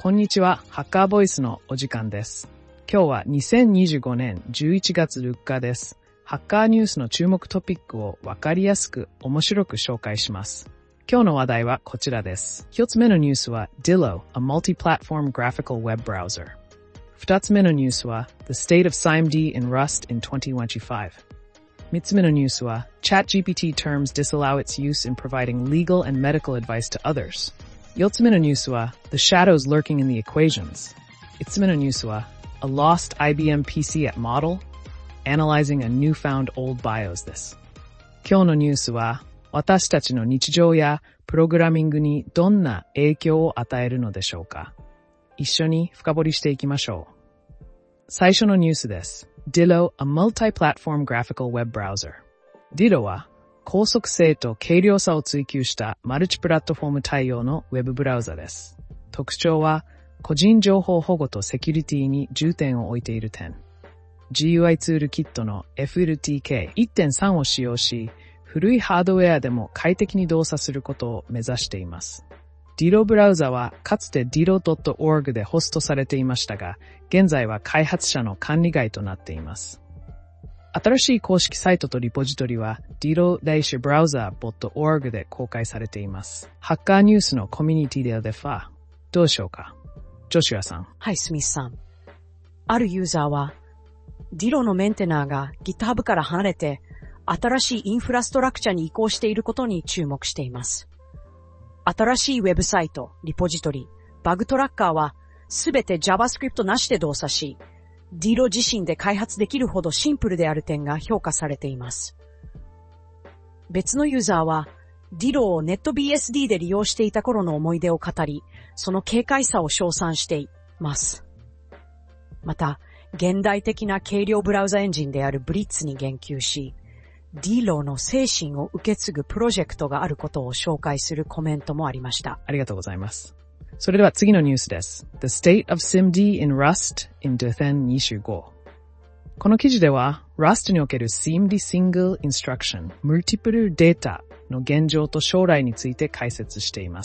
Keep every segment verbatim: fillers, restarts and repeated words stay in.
こんにちは、ハッカーボイスのお時間です。今日はにせんにじゅうごねんじゅういちがつむいかです。ハッカーニュースの注目トピックをわかりやすく面白く紹介します。今日の話題はこちらです。一つ目のニュースは Dillo, a multi-platform graphical web browser。二つ目のニュースは The state of S I M D in Rust in twenty twenty-five。三つ目のニュースは ChatGPT terms disallow its use in providing legal and medical advice to others。四つ目のニュースは The shadows lurking in the equations。五つ目のニュースは A lost I B M P C at Model, analyzing a newfound old BIOS です。今日のニュースは私たちの日常やプログラミングにどんな影響を与えるのでしょうか。一緒に深掘りしていきましょう。最初のニュースです。Dillo, a multi-platform graphical web browser。Dillo は高速性と軽量さを追求したマルチプラットフォーム対応のウェブブラウザです。特徴は個人情報保護とセキュリティに重点を置いている点。ジーユーアイ ツールキットの エフエルティーケーいってんさん を使用し、古いハードウェアでも快適に動作することを目指しています。Dillo ブラウザはかつて ディロドットオールジ でホストされていましたが、現在は開発者の管理外となっています。新しい公式サイトとリポジトリは ディロダッシュブラウザードットオールジ で公開されています。ハッカーニュースのコミュニティではどうでしょうか。ジョシュアさん。 はい、スミスさん。あるユーザーは Dillo のメンテナーが GitHub から離れて新しいインフラストラクチャに移行していることに注目しています。新しいウェブサイト、リポジトリ、バグトラッカーはすべて JavaScript なしで動作し、Dillo 自身で開発できるほどシンプルである点が評価されています。別のユーザーは Dillo を NetBSD で利用していた頃の思い出を語り、その軽快さを称賛しています。また、現代的な軽量ブラウザエンジンである Blitz に言及し、Dillo の精神を受け継ぐプロジェクトがあることを紹介するコメントもありました。 ありがとうございます。それでは次のニュースです。The state of S I M D in Rust inにせんにじゅうご。この記事では Rust における S I M D Single Instruction Multiple Data の現状と将来について解説しています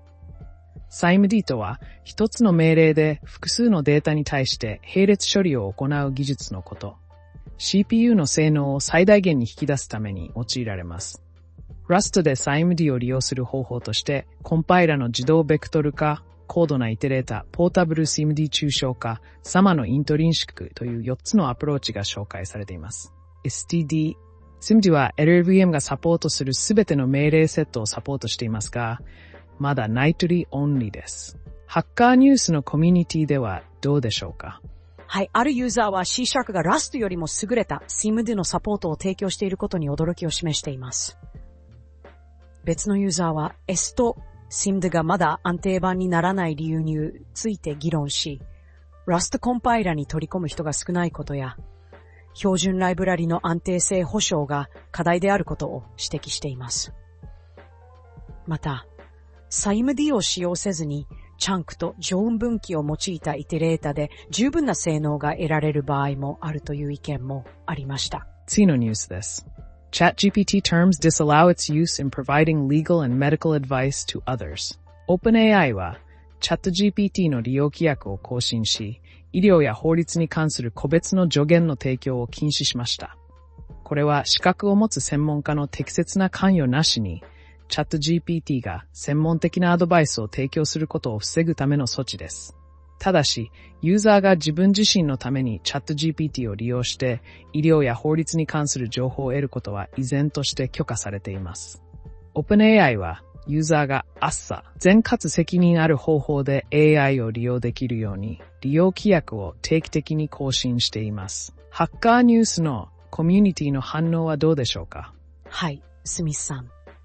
。S I M D とは一つの命令で複数のデータに対して並列処理を行う技術のこと。シーピーユー の性能を最大限に引き出すために用いられます。Rust で S I M D を利用する方法として、コンパイラの自動ベクトル化、高度なイテレータ、ポータブル S I M D 抽象化、サマのイントリンシックというよっつのアプローチが紹介されています。エスティーディー、S I M D は エルエルブイエム がサポートするすべての命令セットをサポートしていますが、まだナイトリーオンリーです。ハッカーニュースのコミュニティではどうでしょうか。 はい、あるユーザーは C シャープが Rust よりも優れた S I M D のサポートを提供していることに驚きを示しています。別のユーザーは S と S I M D がまだ安定版にならない理由について議論し、Rust コンパイラに取り込む人が少ないことや、標準ライブラリの安定性保証が課題であることを指摘しています。また、S I M D を使用せずに、チャンクと常運分岐を用いたイテレータで十分な性能が得られる場合もあるという意見もありました。 次のニュースです。ChatGPT terms disallow its use in providing legal and medical advice to others. OpenAI は ChatGPT の利用規約を更新し、医療や法律に関する個別の助言の提供を禁止しました。これは資格を持つ専門家の適切な関与なしに、ChatGPT が専門的なアドバイスを提供することを防ぐための措置です。ただし、ユーザーが自分自身のために ChatGPT を利用して医療や法律に関する情報を得ることは依然として許可されています。OpenAI はユーザーが朝、全かつ責任ある方法で エーアイ を利用できるように利用規約を定期的に更新しています。ハッカーニュースのコミュニティの反応はどうでしょうか。 はい、スミスさん。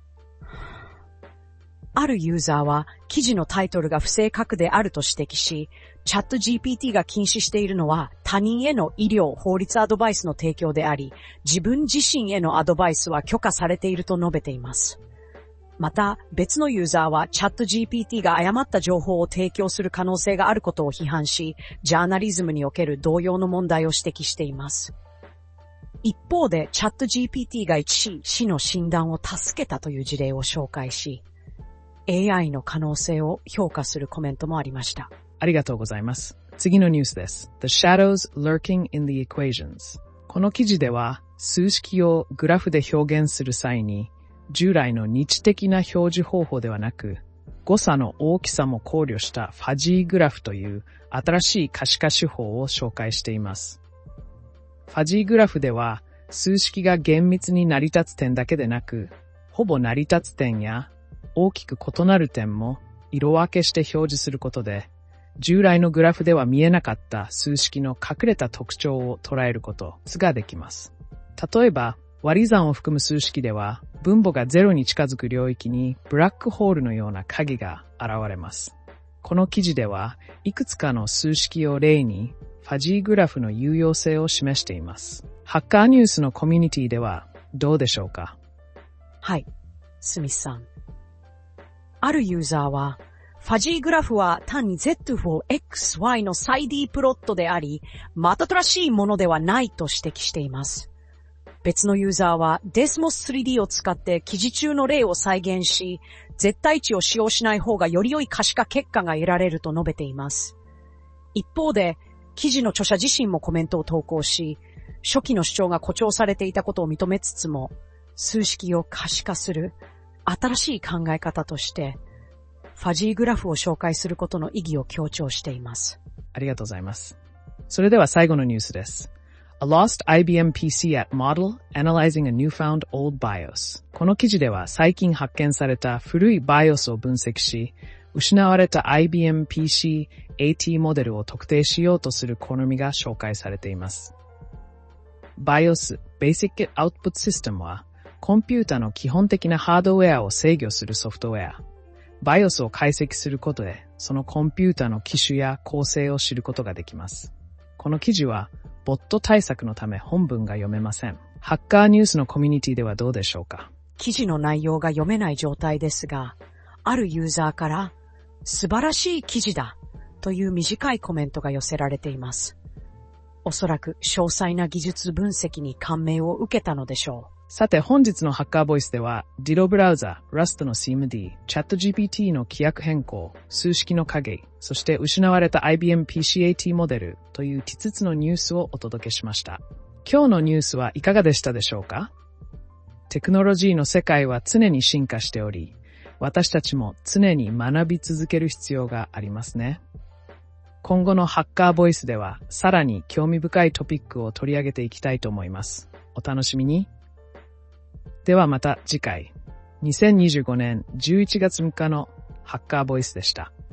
あるユーザーは記事のタイトルが不正確であると指摘し、チャット ジーピーティー が禁止しているのは他人への医療・法律アドバイスの提供であり、自分自身へのアドバイスは許可されていると述べています。また、別のユーザーはチャット ジーピーティー が誤った情報を提供する可能性があることを批判し、ジャーナリズムにおける同様の問題を指摘しています。一方で、チャット ジーピーティー が一時死の診断を助けたという事例を紹介し、エーアイ の可能性を評価するコメントもありました。 ありがとうございます。次のニュースです。The shadows lurking in the equations。この記事では、数式をグラフで表現する際に、従来の日的な表示方法ではなく、誤差の大きさも考慮したファジーグラフという新しい可視化手法を紹介しています。ファジーグラフでは、数式が厳密に成り立つ点だけでなく、ほぼ成り立つ点や大きく異なる点も色分けして表示することで、従来のグラフでは見えなかった数式の隠れた特徴を捉えることができます。例えば、割り算を含む数式では、分母がゼロに近づく領域にブラックホールのような影が現れます。この記事では、いくつかの数式を例に、ファジーグラフの有用性を示しています。ハッカーニュースのコミュニティではどうでしょうか？ はい、スミスさん。あるユーザーは、ファジーグラフは単に Z for X、Y の最 D プロットであり、またとらしいものではないと指摘しています。別のユーザーは デスモススリーディー を使って記事中の例を再現し、絶対値を使用しない方がより良い可視化結果が得られると述べています。一方で、記事の著者自身もコメントを投稿し、初期の主張が誇張されていたことを認めつつも、数式を可視化する新しい考え方として、ファジーグラフを紹介することの意義を強調しています。 ありがとうございます。それでは最後のニュースです。A lost アイビーエム ピーシー at Model Analyzing a Newfound Old BIOS。この記事では最近発見された古い BIOS を分析し、失われた アイビーエム ピーシー エーティー モデルを特定しようとする試みが紹介されています。BIOS Basic Output System は、コンピュータの基本的なハードウェアを制御するソフトウェア。BIOS を解析することで、そのコンピュータの機種や構成を知ることができます。この記事は、ボット対策のため本文が読めません。ハッカーニュースのコミュニティではどうでしょうか？ 記事の内容が読めない状態ですが、あるユーザーから、素晴らしい記事だという短いコメントが寄せられています。おそらく詳細な技術分析に感銘を受けたのでしょう。 さて本日のハッカーボイスでは ディド ブラウザ、Rust の シーエムディー、チャット ジーピーティー の規約変更、数式の影、そして失われた アイビーエム ピーシー エーティー モデルといういつつのニュースをお届けしました。今日のニュースはいかがでしたでしょうか？テクノロジーの世界は常に進化しており、私たちも常に学び続ける必要がありますね。今後のハッカーボイスではさらに興味深いトピックを取り上げていきたいと思います。お楽しみに。ではまた次回、にせんにじゅうごねんじゅういちがつむいかのハッカーボイスでした。